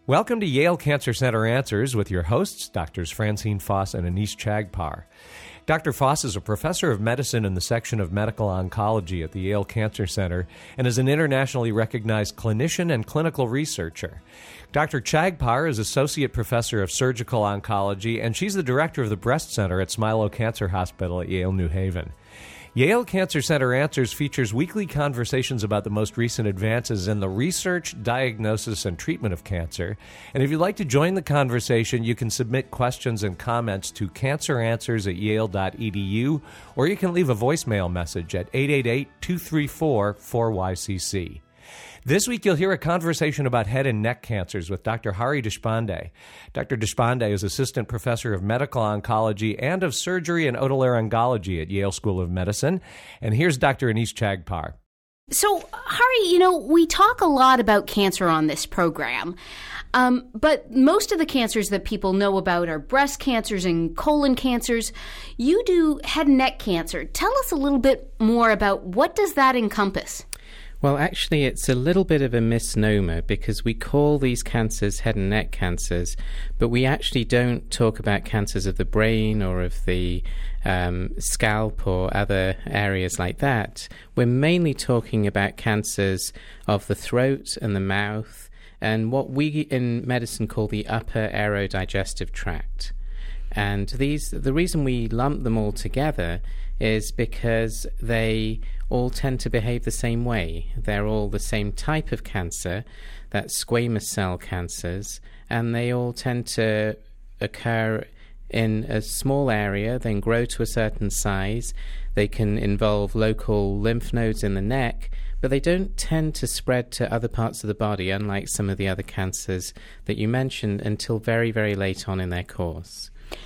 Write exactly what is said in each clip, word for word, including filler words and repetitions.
Welcome to Yale Cancer Center Answers with your hosts, Doctors Francine Foss and Anees Chagpar. Doctor Foss is a professor of medicine in the section of medical oncology at the Yale Cancer Center and is an internationally recognized clinician and clinical researcher. Doctor Chagpar is associate professor of surgical oncology, and she's the director of the breast center at Smilow Cancer Hospital at Yale New Haven. Yale Cancer Center Answers features weekly conversations about the most recent advances in the research, diagnosis, and treatment of cancer. And if you'd like to join the conversation, you can submit questions and comments to canceranswers at yale dot e d u, or you can leave a voicemail message at eight eight eight, two three four, four Y C C. This week, you'll hear a conversation about head and neck cancers with Doctor Hari Deshpande. Doctor Deshpande is assistant professor of medical oncology and of surgery and otolaryngology at Yale School of Medicine. And here's Doctor Anees Chagpar. So, Hari, you know, we talk a lot about cancer on this program, um, but most of the cancers that people know about are breast cancers and colon cancers. You do head and neck cancer. Tell us a little bit more about what does that encompass? Well, actually, it's a little bit of a misnomer because we call these cancers head and neck cancers, but we actually don't talk about cancers of the brain or of the um, scalp or other areas like that. We're mainly talking about cancers of the throat and the mouth and what we in medicine call the upper aerodigestive tract. And these, the reason we lump them all together is because they all tend to behave the same way. They're all the same type of cancer, that's squamous cell cancers, and they all tend to occur in a small area, then grow to a certain size. They can involve local lymph nodes in the neck, but they don't tend to spread to other parts of the body, unlike some of the other cancers that you mentioned, until very, very late on in their course.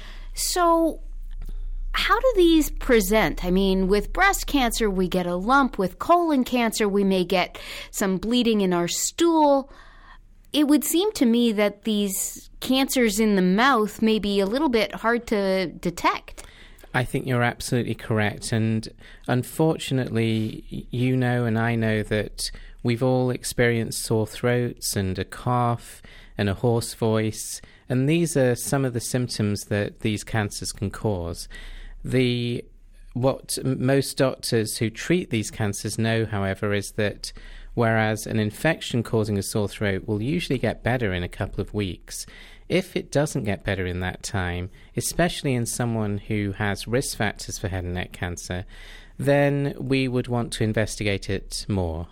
So, how do these present? I mean, with breast cancer, we get a lump. With colon cancer, we may get some bleeding in our stool. It would seem to me that these cancers in the mouth may be a little bit hard to detect. I think you're absolutely correct. And unfortunately, you know and I know that we've all experienced sore throats and a cough and a hoarse voice. And these are some of the symptoms that these cancers can cause. The what most doctors who treat these cancers know, however, is that whereas an infection causing a sore throat will usually get better in a couple of weeks, if it doesn't get better in that time, especially in someone who has risk factors for head and neck cancer, then we would want to investigate it more.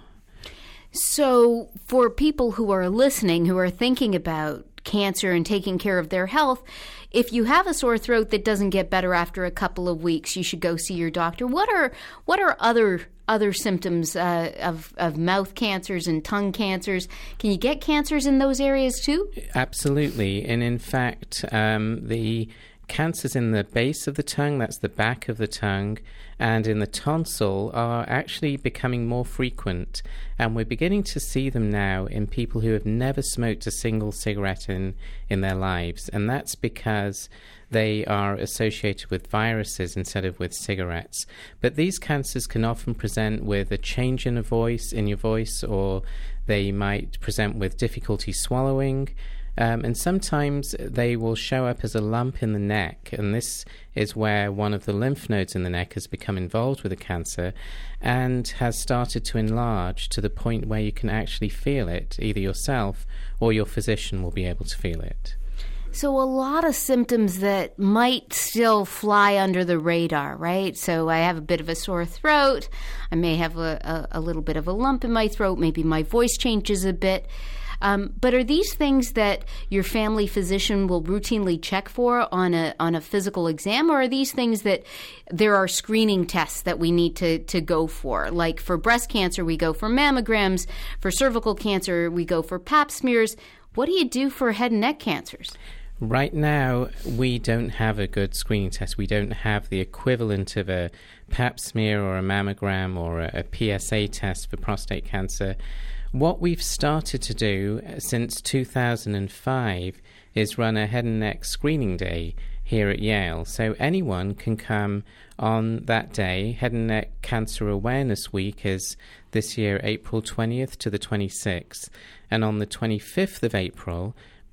So for people who are listening, who are thinking about cancer and taking care of their health, if you have a sore throat that doesn't get better after a couple of weeks, you should go see your doctor. What are what are other other symptoms uh, of of mouth cancers and tongue cancers? Can you get cancers in those areas too? Absolutely, and in fact, um, the cancers in the base of the tongue, that's the back of the tongue, and in the tonsil are actually becoming more frequent, and we're beginning to see them now in people who have never smoked a single cigarette in, in their lives, and that's because they are associated with viruses instead of with cigarettes. But these cancers can often present with a change in a voice, in your voice, or they might present with difficulty swallowing. Um, and sometimes they will show up as a lump in the neck, and this is where one of the lymph nodes in the neck has become involved with the cancer and has started to enlarge to the point where you can actually feel it, either yourself or your physician will be able to feel it. So a lot of symptoms that might still fly under the radar, right? So I have a bit of a sore throat, I may have a, a, a little bit of a lump in my throat, maybe my voice changes a bit. Um, but are these things that your family physician will routinely check for on a on a physical exam, or are these things that there are screening tests that we need to, to go for? Like for breast cancer, we go for mammograms. For cervical cancer, we go for pap smears. What do you do for head and neck cancers? Right now, we don't have a good screening test. We don't have the equivalent of a pap smear or a mammogram or a, a P S A test for prostate cancer. What we've started to do since two thousand five is run a head and neck screening day here at Yale. So anyone can come on that day. Head and Neck Cancer Awareness Week is this year April twentieth to the twenty-sixth. And on the twenty-fifth of April,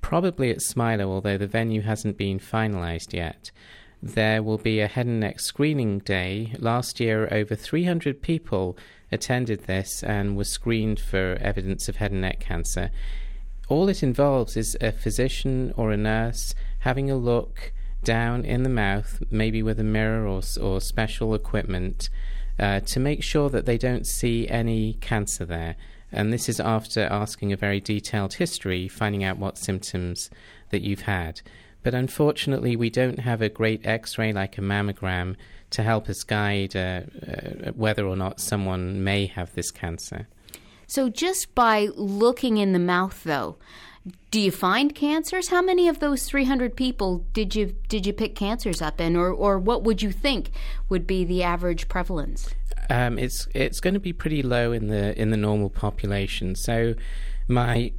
probably at Smiler, although the venue hasn't been finalised yet, there will be a head and neck screening day. Last year, over three hundred people attended this and were screened for evidence of head and neck cancer. All it involves is a physician or a nurse having a look down in the mouth, maybe with a mirror or, or special equipment, uh, to make sure that they don't see any cancer there. And this is after asking a very detailed history, finding out what symptoms that you've had. But unfortunately, we don't have a great X-ray like a mammogram to help us guide uh, uh, whether or not someone may have this cancer. So just by looking in the mouth, though, do you find cancers? How many of those three hundred people did you did you pick cancers up in, or, or what would you think would be the average prevalence? Um, it's it's going to be pretty low in the in the normal population. So my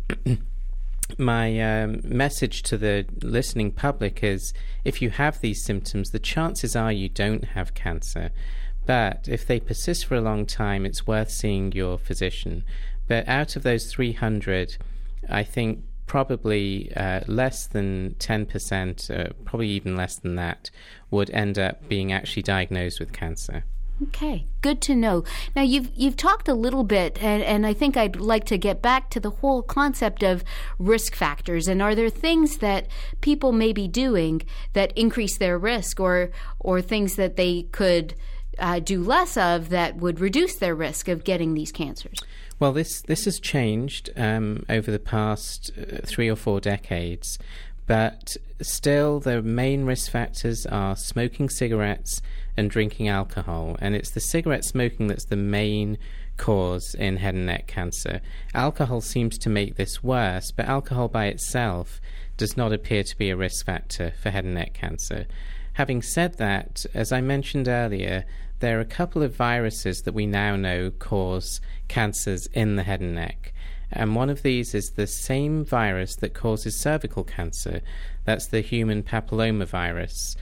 my um, message to the listening public is, if you have these symptoms, the chances are you don't have cancer. But if they persist for a long time, it's worth seeing your physician. But out of those three hundred, I think probably uh, less than ten percent, uh, probably even less than that, would end up being actually diagnosed with cancer. Okay, good to know. Now, you've you've talked a little bit, and, and I think I'd like to get back to the whole concept of risk factors. And are there things that people may be doing that increase their risk, or or things that they could uh, do less of that would reduce their risk of getting these cancers? Well, this, this has changed um, over the past uh, three or four decades, but still the main risk factors are smoking cigarettes and drinking alcohol, and it's the cigarette smoking that's the main cause in head and neck cancer. Alcohol seems to make this worse, but alcohol by itself does not appear to be a risk factor for head and neck cancer. Having said that, as I mentioned earlier, there are a couple of viruses that we now know cause cancers in the head and neck. And one of these is the same virus that causes cervical cancer. That's the human papillomavirus.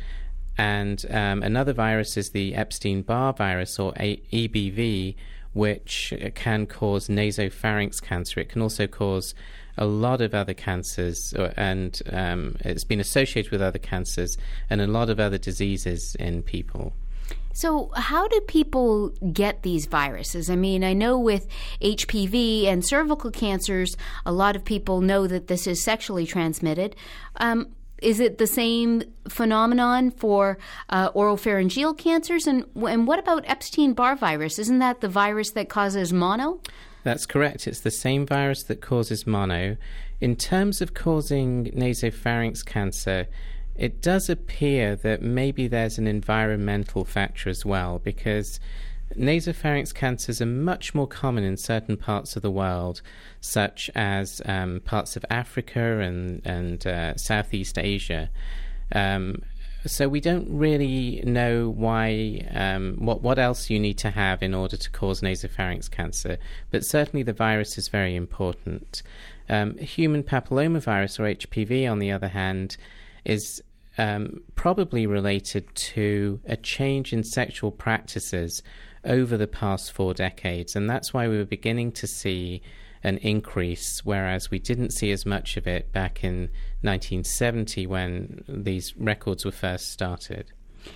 And um, another virus is the Epstein-Barr virus, or E B V, which can cause nasopharynx cancer. It can also cause a lot of other cancers, and um, it's been associated with other cancers and a lot of other diseases in people. So how do people get these viruses? I mean, I know with H P V and cervical cancers, a lot of people know that this is sexually transmitted. Um, is it the same phenomenon for uh, oropharyngeal cancers? And, and what about Epstein-Barr virus? Isn't that the virus that causes mono? That's correct. It's the same virus that causes mono. In terms of causing nasopharynx cancer, it does appear that maybe there's an environmental factor as well, because nasopharynx cancers are much more common in certain parts of the world, such as um, parts of Africa and, and uh, Southeast Asia. Um, so we don't really know why, um, what, what else you need to have in order to cause nasopharynx cancer, but certainly the virus is very important. Um, human papillomavirus, or H P V, on the other hand, is um, probably related to a change in sexual practices over the past four decades, and that's why we were beginning to see an increase, whereas we didn't see as much of it back in nineteen seventy when these records were first started.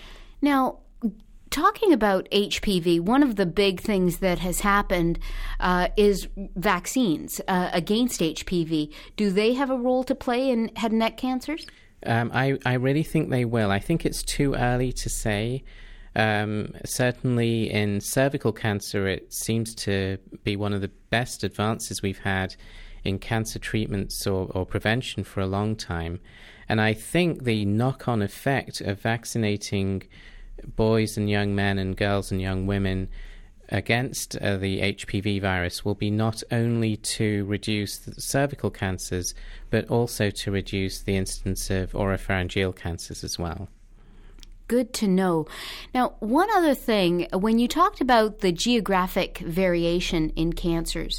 Now, talking about H P V, one of the big things that has happened uh, is vaccines uh, against H P V. Do they have a role to play in head and neck cancers? Um, I, I really think they will. I think it's too early to say. Um, certainly in cervical cancer, it seems to be one of the best advances we've had in cancer treatments or, or prevention for a long time. And I think the knock-on effect of vaccinating boys and young men and girls and young women against uh, the H P V virus will be not only to reduce the cervical cancers, but also to reduce the incidence of oropharyngeal cancers as well. Good to know. Now, one other thing, when you talked about the geographic variation in cancers,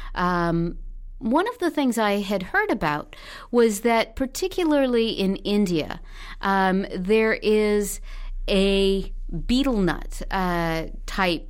um, one of the things I had heard about was that particularly in India, um, there is a betel nut uh, type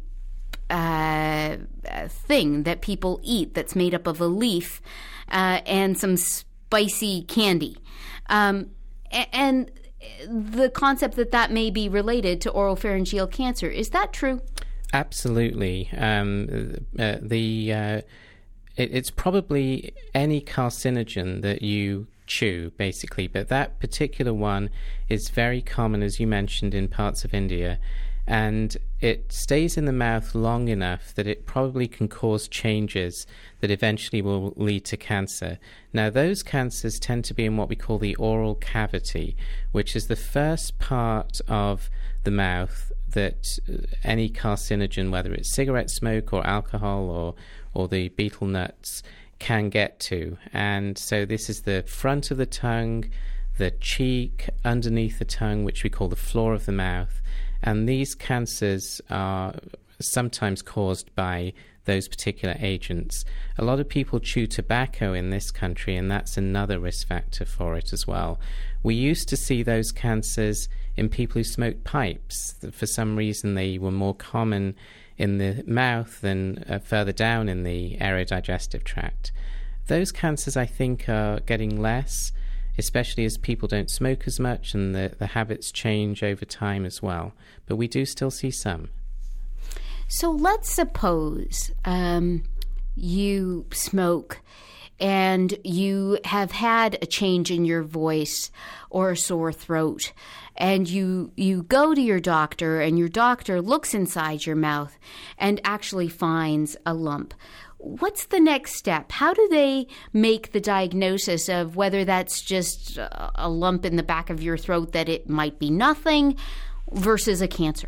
uh, thing that people eat that's made up of a leaf uh, and some spicy candy. Um, and the concept that that may be related to oropharyngeal cancer. Is that true? Absolutely. Um, uh, the uh, it, it's probably any carcinogen that you chew, basically, but that particular one is very common, as you mentioned, in parts of India, and it stays in the mouth long enough that it probably can cause changes that eventually will lead to cancer. Now, those cancers tend to be in what we call the oral cavity, which is the first part of the mouth that any carcinogen, whether it's cigarette smoke or alcohol or, or the betel nuts, can get to. And so this is the front of the tongue, the cheek, underneath the tongue, which we call the floor of the mouth. And these cancers are sometimes caused by those particular agents. A lot of people chew tobacco in this country, and that's another risk factor for it as well. We used to see those cancers in people who smoked pipes. For some reason, they were more common in the mouth than uh, further down in the aerodigestive tract. Those cancers, I think, are getting less, especially as people don't smoke as much and the, the habits change over time as well. But we do still see some. So let's suppose um, you smoke and you have had a change in your voice or a sore throat, and you you go to your doctor, and your doctor looks inside your mouth and actually finds a lump. What's the next step? How do they make the diagnosis of whether that's just a lump in the back of your throat, that it might be nothing, versus a cancer?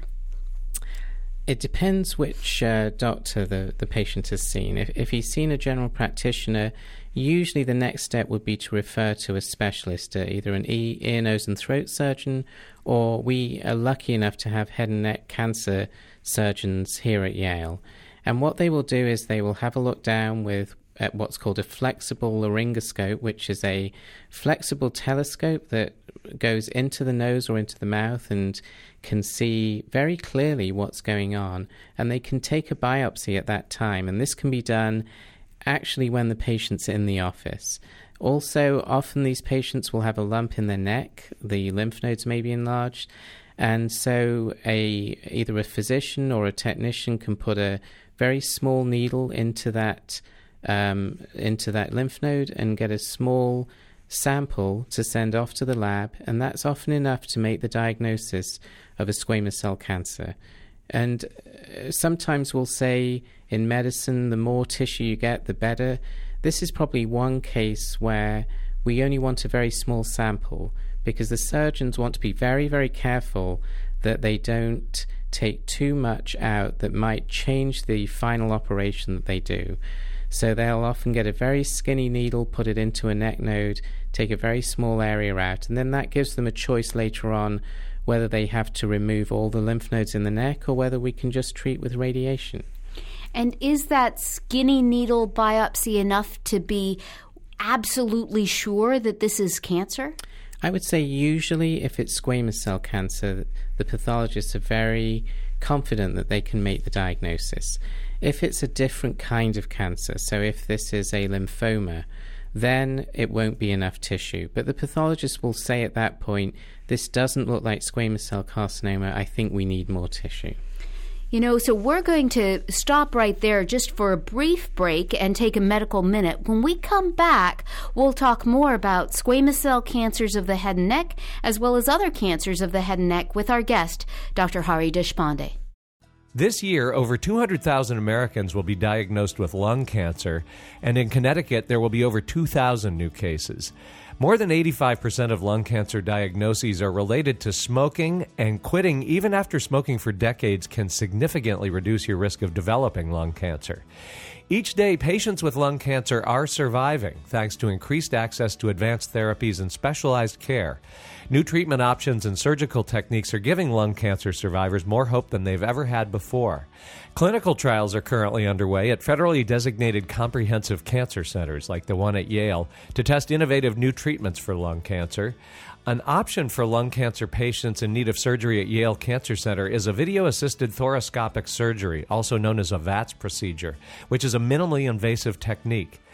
It depends which uh, doctor the, the patient has seen. If, if he's seen a general practitioner, usually the next step would be to refer to a specialist, uh, either an e- ear, nose and throat surgeon, or we are lucky enough to have head and neck cancer surgeons here at Yale. And what they will do is they will have a look down with at what's called a flexible laryngoscope, which is a flexible telescope that goes into the nose or into the mouth and can see very clearly what's going on. And they can take a biopsy at that time. And this can be done actually when the patient's in the office. Also, often these patients will have a lump in their neck. The lymph nodes may be enlarged. And so a either a physician or a technician can put a very small needle into that um, into that lymph node and get a small sample to send off to the lab, and that's often enough to make the diagnosis of a squamous cell cancer. And sometimes we'll say in medicine, the more tissue you get, the better. This is probably one case where we only want a very small sample, because the surgeons want to be very, very careful that they don't take too much out that might change the final operation that they do. So they'll often get a very skinny needle, put it into a neck node, take a very small area out, and then that gives them a choice later on whether they have to remove all the lymph nodes in the neck or whether we can just treat with radiation. And is that skinny needle biopsy enough to be absolutely sure that this is cancer? I would say usually if it's squamous cell cancer, the pathologists are very confident that they can make the diagnosis. If it's a different kind of cancer, so if this is a lymphoma, then it won't be enough tissue. But the pathologist will say at that point, this doesn't look like squamous cell carcinoma, I think we need more tissue. You know, so we're going to stop right there just for a brief break and take a medical minute. When we come back, we'll talk more about squamous cell cancers of the head and neck, as well as other cancers of the head and neck, with our guest, Doctor Hari Deshpande. This year, over two hundred thousand Americans will be diagnosed with lung cancer, and in Connecticut, there will be over two thousand new cases. More than eighty-five percent of lung cancer diagnoses are related to smoking, and quitting even after smoking for decades can significantly reduce your risk of developing lung cancer. Each day, patients with lung cancer are surviving thanks to increased access to advanced therapies and specialized care. New treatment options and surgical techniques are giving lung cancer survivors more hope than they've ever had before. Clinical trials are currently underway at federally designated comprehensive cancer centers like the one at Yale to test innovative new treatments for lung cancer. An option for lung cancer patients in need of surgery at Yale Cancer Center is a video-assisted thoracoscopic surgery, also known as a V A T S procedure, which is a minimally invasive technique.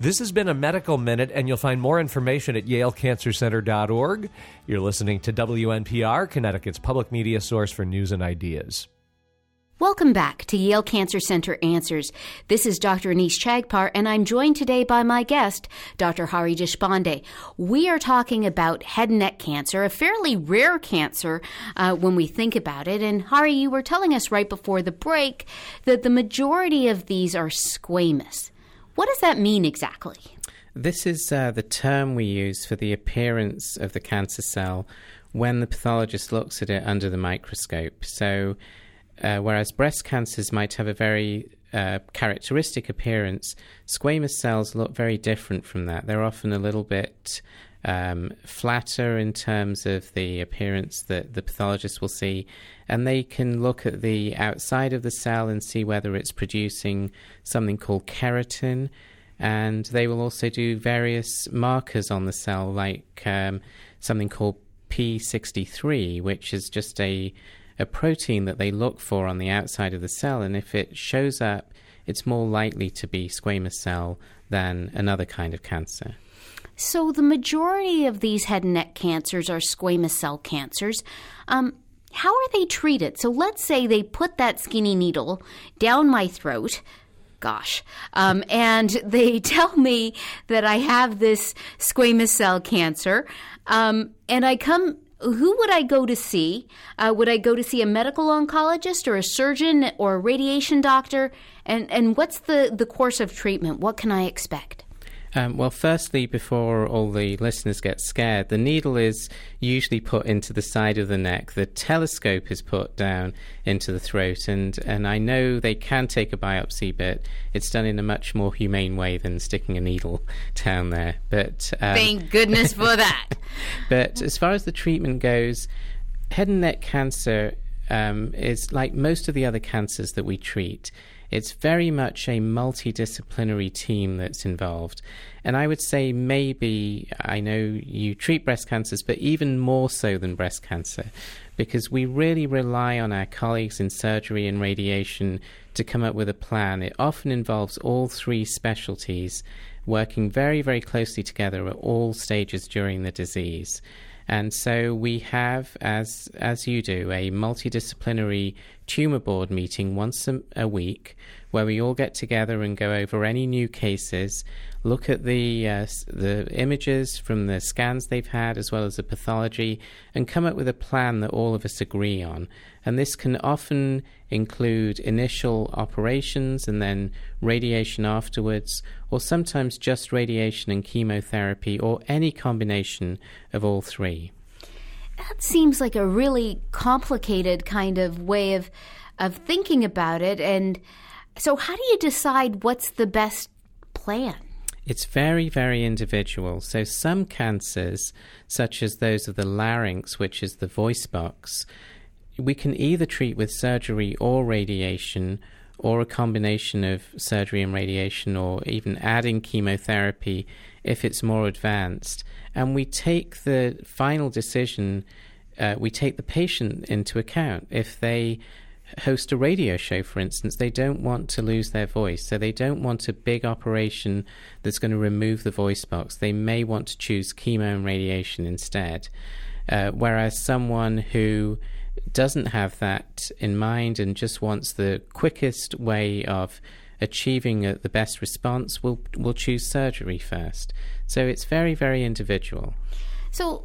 This has been a Medical Minute, and you'll find more information at yale cancer center dot org. You're listening to W N P R, Connecticut's public media source for news and ideas. Welcome back to Yale Cancer Center Answers. This is Doctor Anees Chagpar, and I'm joined today by my guest, Doctor Hari Deshpande. We are talking about head and neck cancer, a fairly rare cancer uh, when we think about it. And Hari, you were telling us right before the break that the majority of these are squamous. What does that mean exactly? This is uh, the term we use for the appearance of the cancer cell when the pathologist looks at it under the microscope. So Uh, whereas breast cancers might have a very uh, characteristic appearance, squamous cells look very different from that. They're often a little bit um, flatter in terms of the appearance that the pathologist will see, and they can look at the outside of the cell and see whether it's producing something called keratin, and they will also do various markers on the cell, like um, something called P sixty-three, which is just a a protein that they look for on the outside of the cell, and if it shows up, it's more likely to be squamous cell than another kind of cancer. So the majority of these head and neck cancers are squamous cell cancers. Um, how are they treated? So let's say they put that skinny needle down my throat, gosh, um, and they tell me that I have this squamous cell cancer, um, and I come... Who would I go to see? Uh, would I go to see a medical oncologist or a surgeon or a radiation doctor? And and what's the, the course of treatment? What can I expect? Um, well, firstly, before all the listeners get scared, the needle is usually put into the side of the neck. The telescope is put down into the throat, and, and I know they can take a biopsy, but it's done in a much more humane way than sticking a needle down there. But um, thank goodness for that. But as far as the treatment goes, head and neck cancer um, is like most of the other cancers that we treat. It's very much a multidisciplinary team that's involved. And I would say maybe, I know you treat breast cancers, but even more so than breast cancer, because we really rely on our colleagues in surgery and radiation to come up with a plan. It often involves all three specialties working very, very closely together at all stages during the disease. And so we have, as as you do, a multidisciplinary tumor board meeting once a, a week where we all get together and go over any new cases, look at the uh, the images from the scans they've had as well as the pathology, and come up with a plan that all of us agree on. And this can often include initial operations and then radiation afterwards, or sometimes just radiation and chemotherapy, or any combination of all three. That seems like a really complicated kind of way of of thinking about it. And so how do you decide what's the best plan? It's very, very individual. So some cancers, such as those of the larynx, which is the voice box, we can either treat with surgery or radiation, or a combination of surgery and radiation, or even adding chemotherapy if it's more advanced. And we take the final decision, uh, we take the patient into account. If they host a radio show, for instance, they don't want to lose their voice, so they don't want a big operation that's going to remove the voice box. They may want to choose chemo and radiation instead. Uh, whereas someone who doesn't have that in mind and just wants the quickest way of achieving a, the best response will will choose surgery first. So it's very, very individual. So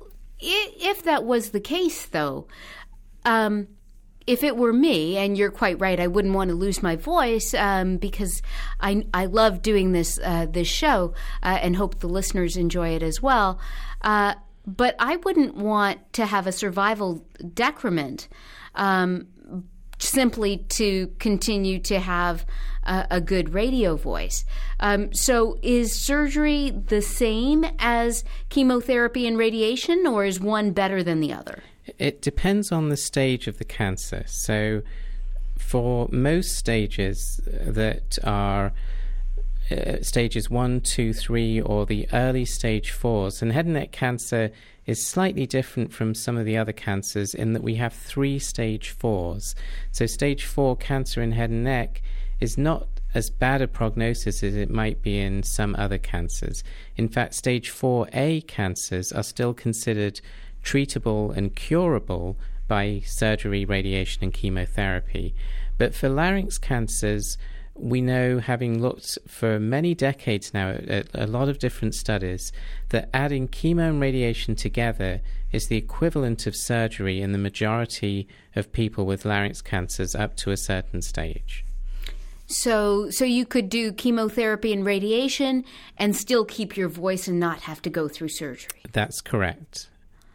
if that was the case, though, um, if it were me, and you're quite right, I wouldn't want to lose my voice um, because I I love doing this uh, this show uh, and hope the listeners enjoy it as well. Uh, But I wouldn't want to have a survival decrement um, simply to continue to have a, a good radio voice. Um, so is surgery the same as chemotherapy and radiation, or is one better than the other? It depends on the stage of the cancer. So for most stages that are Uh, stages one, two, three, or the early stage fours. And head and neck cancer is slightly different from some of the other cancers in that we have three stage fours. So stage four cancer in head and neck is not as bad a prognosis as it might be in some other cancers. In fact, stage four A cancers are still considered treatable and curable by surgery, radiation, and chemotherapy. But for larynx cancers, we know, having looked for many decades now at a lot of different studies, that adding chemo and radiation together is the equivalent of surgery in the majority of people with larynx cancers up to a certain stage. So so you could do chemotherapy and radiation and still keep your voice and not have to go through surgery? That's correct.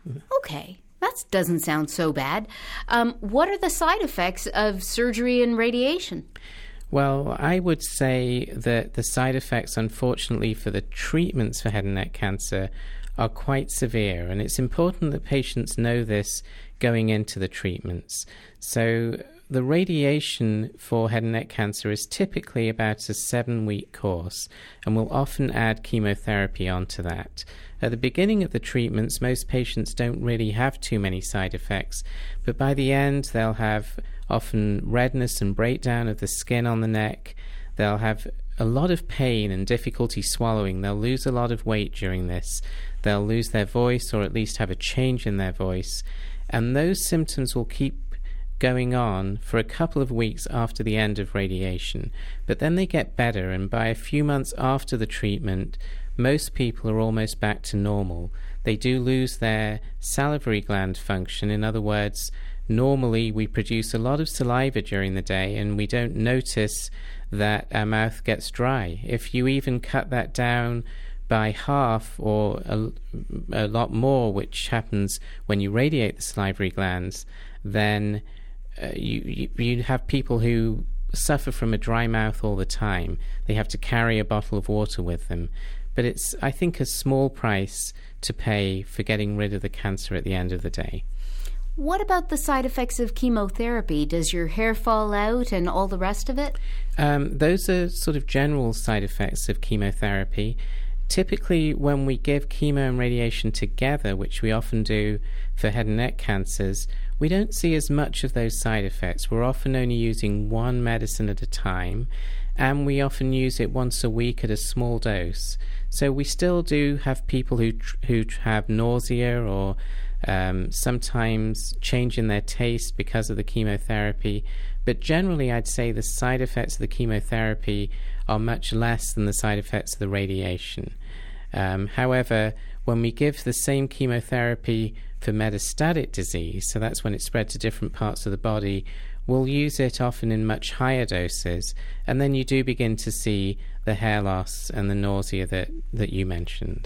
Okay. That doesn't sound so bad. Um, what are the side effects of surgery and radiation? Well, I would say that the side effects, unfortunately, for the treatments for head and neck cancer are quite severe, and it's important that patients know this going into the treatments. So the radiation for head and neck cancer is typically about a seven-week course, and we'll often add chemotherapy onto that. At the beginning of the treatments, most patients don't really have too many side effects, but by the end, they'll have often redness and breakdown of the skin on the neck. They'll have a lot of pain and difficulty swallowing. They'll lose a lot of weight during this. They'll lose their voice, or at least have a change in their voice. And those symptoms will keep going on for a couple of weeks after the end of radiation. But then they get better, and by a few months after the treatment, most people are almost back to normal. They do lose their salivary gland function. In other words, normally we produce a lot of saliva during the day, and we don't notice that our mouth gets dry. If you even cut that down by half or a, a lot more, which happens when you radiate the salivary glands, then uh, you, you you have people who suffer from a dry mouth all the time. They have to carry a bottle of water with them. But it's, I think, a small price to pay for getting rid of the cancer at the end of the day. What about the side effects of chemotherapy? Does your hair fall out and all the rest of it? Um, those are sort of general side effects of chemotherapy. Typically, when we give chemo and radiation together, which we often do for head and neck cancers, we don't see as much of those side effects. We're often only using one medicine at a time, and we often use it once a week at a small dose. So we still do have people who tr- who have nausea or um, sometimes change in their taste because of the chemotherapy. But generally, I'd say the side effects of the chemotherapy are much less than the side effects of the radiation. Um, however, when we give the same chemotherapy for metastatic disease, so that's when it's spread to different parts of the body, we'll use it often in much higher doses, and then you do begin to see the hair loss and the nausea that, that you mentioned.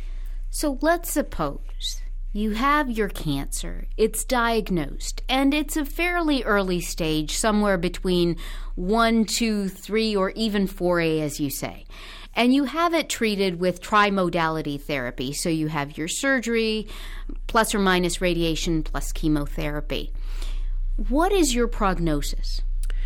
So let's suppose you have your cancer, it's diagnosed, and it's a fairly early stage, somewhere between one, two, three, or even four A, as you say. And you have it treated with trimodality therapy, so you have your surgery, plus or minus radiation, plus chemotherapy. What is your prognosis?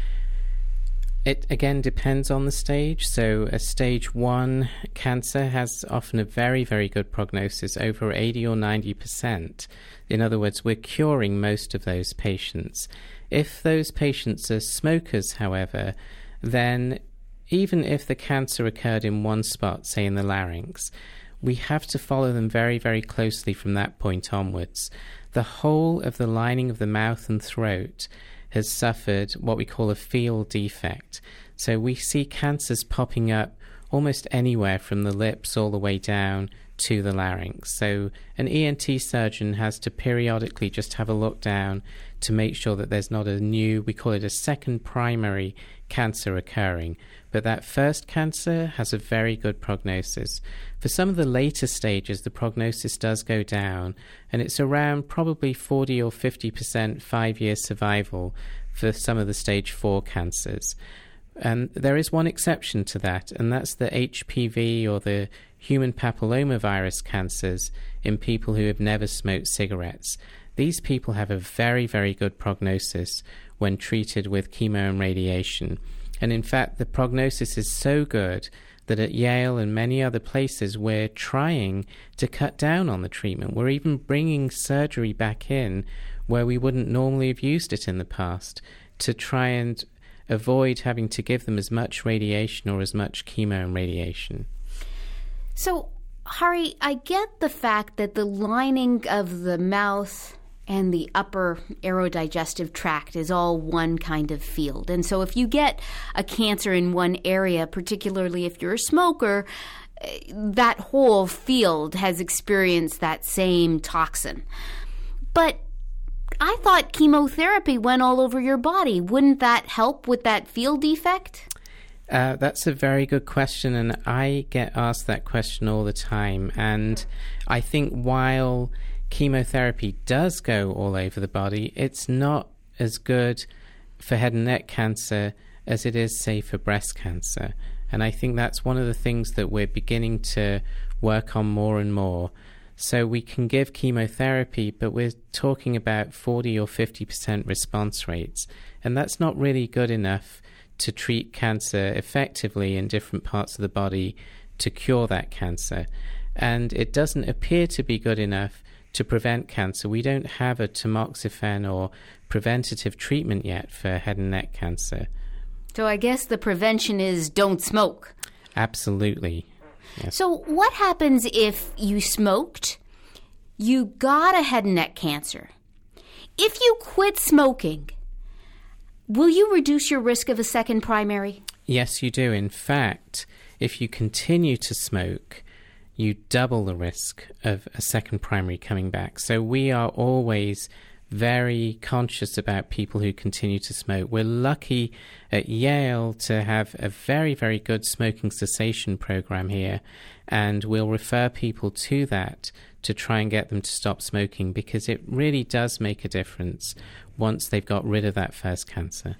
It again depends on the stage. So a stage one cancer has often a very, very good prognosis, over eighty or ninety percent. In other words, we're curing most of those patients. If those patients are smokers, however, then even if the cancer occurred in one spot, say in the larynx, we have to follow them very, very closely from that point onwards. The whole of the lining of the mouth and throat has suffered what we call a field defect. So we see cancers popping up almost anywhere from the lips all the way down to the larynx. So an E N T surgeon has to periodically just have a look down to make sure that there's not a new, we call it a second primary cancer occurring. But that first cancer has a very good prognosis. For some of the later stages, the prognosis does go down, and it's around probably forty or fifty percent five-year survival for some of the stage four cancers. And there is one exception to that, and that's the H P V or the human papillomavirus cancers in people who have never smoked cigarettes. These people have a very, very good prognosis when treated with chemo and radiation. And in fact, the prognosis is so good that at Yale and many other places, we're trying to cut down on the treatment. We're even bringing surgery back in where we wouldn't normally have used it in the past to try and avoid having to give them as much radiation or as much chemo and radiation. So, Hari, I get the fact that the lining of the mouth and the upper aerodigestive tract is all one kind of field. And so if you get a cancer in one area, particularly if you're a smoker, that whole field has experienced that same toxin. But I thought chemotherapy went all over your body. Wouldn't that help with that field defect? Uh, that's a very good question, and I get asked that question all the time. And I think while chemotherapy does go all over the body, it's not as good for head and neck cancer as it is, say, for breast cancer. And I think that's one of the things that we're beginning to work on more and more. So we can give chemotherapy, but we're talking about forty or fifty percent response rates. And that's not really good enough to treat cancer effectively in different parts of the body to cure that cancer. And it doesn't appear to be good enough to prevent cancer. We don't have a tamoxifen or preventative treatment yet for head and neck cancer. So I guess the prevention is don't smoke. Absolutely. Yes. So what happens if you smoked, you got a head and neck cancer? If you quit smoking, will you reduce your risk of a second primary? Yes, you do. In fact, if you continue to smoke, you double the risk of a second primary coming back. So we are always very conscious about people who continue to smoke. We're lucky at Yale to have a very, very good smoking cessation program here, and we'll refer people to that to try and get them to stop smoking, because it really does make a difference once they've got rid of that first cancer.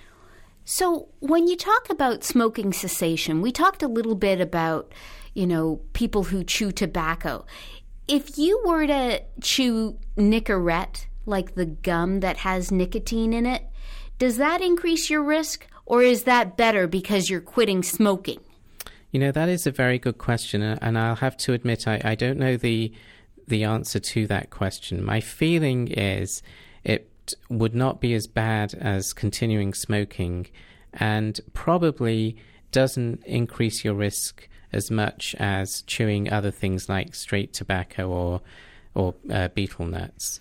So when you talk about smoking cessation, we talked a little bit about, you know, people who chew tobacco. If you were to chew Nicorette, like the gum that has nicotine in it, does that increase your risk, or is that better because you're quitting smoking? You know, that is a very good question, and I'll have to admit I, I don't know the the answer to that question. My feeling is it would not be as bad as continuing smoking, and probably doesn't increase your risk as much as chewing other things like straight tobacco or, or uh, betel nuts.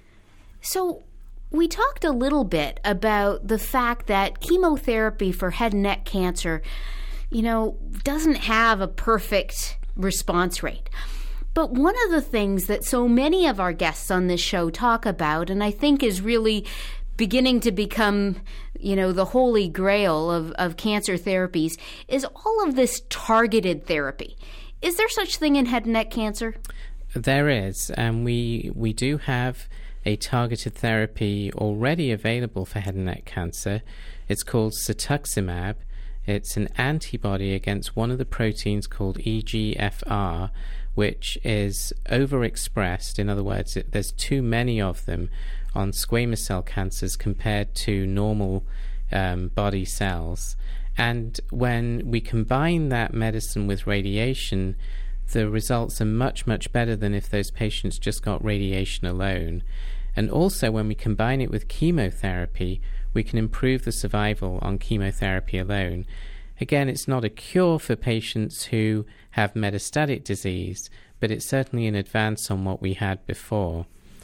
So we talked a little bit about the fact that chemotherapy for head and neck cancer, you know, doesn't have a perfect response rate. But one of the things that so many of our guests on this show talk about, and I think is really beginning to become, you know, the holy grail of, of cancer therapies, is all of this targeted therapy. Is there such thing in head and neck cancer? There is, and we we do have a targeted therapy already available for head and neck cancer. It's called cetuximab. It's an antibody against one of the proteins called E G F R, which is overexpressed. In other words, it, there's too many of them on squamous cell cancers compared to normal um, body cells. And when we combine that medicine with radiation, the results are much, much better than if those patients just got radiation alone. And also, when we combine it with chemotherapy, we can improve the survival on chemotherapy alone. Again, it's not a cure for patients who have metastatic disease, but it's certainly an advance on what we had before.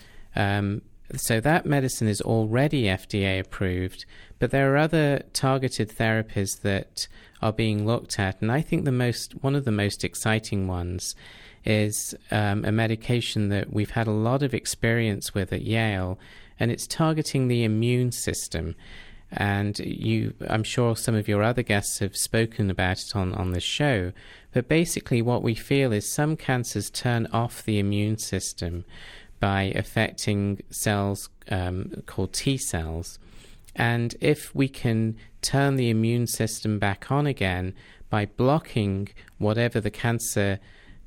Um, so that medicine is already F D A approved, but there are other targeted therapies that are being looked at, and I think the most one of the most exciting ones is um, a medication that we've had a lot of experience with at Yale, and it's targeting the immune system. And you, I'm sure some of your other guests have spoken about it on, on this show, but basically what we feel is some cancers turn off the immune system by affecting cells um, called T cells. And if we can turn the immune system back on again by blocking whatever the cancer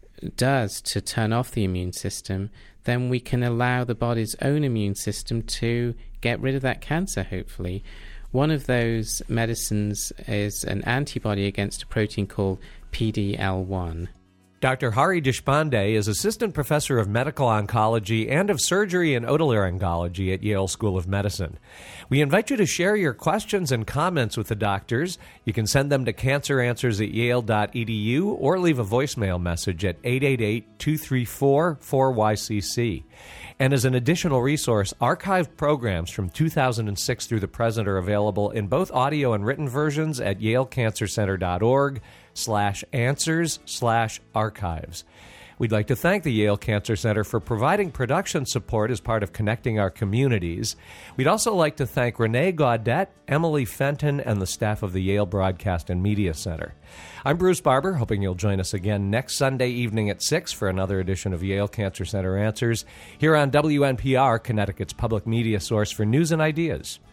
does to turn off the immune system, then we can allow the body's own immune system to get rid of that cancer, hopefully. One of those medicines is an antibody against a protein called P D L one. Doctor Hari Deshpande is Assistant Professor of Medical Oncology and of Surgery and Otolaryngology at Yale School of Medicine. We invite you to share your questions and comments with the doctors. You can send them to cancer answers at yale dot e d u or leave a voicemail message at eight eight eight, two three four, four Y C C. And as an additional resource, archived programs from two thousand six through the present are available in both audio and written versions at yale cancer center dot org slash answers slash archives. We'd like to thank the Yale Cancer Center for providing production support as part of connecting our communities. We'd also like to thank Renee Gaudette, Emily Fenton, and the staff of the Yale Broadcast and Media Center. I'm Bruce Barber, hoping you'll join us again next Sunday evening at six for another edition of Yale Cancer Center Answers here on W N P R, Connecticut's public media source for news and ideas.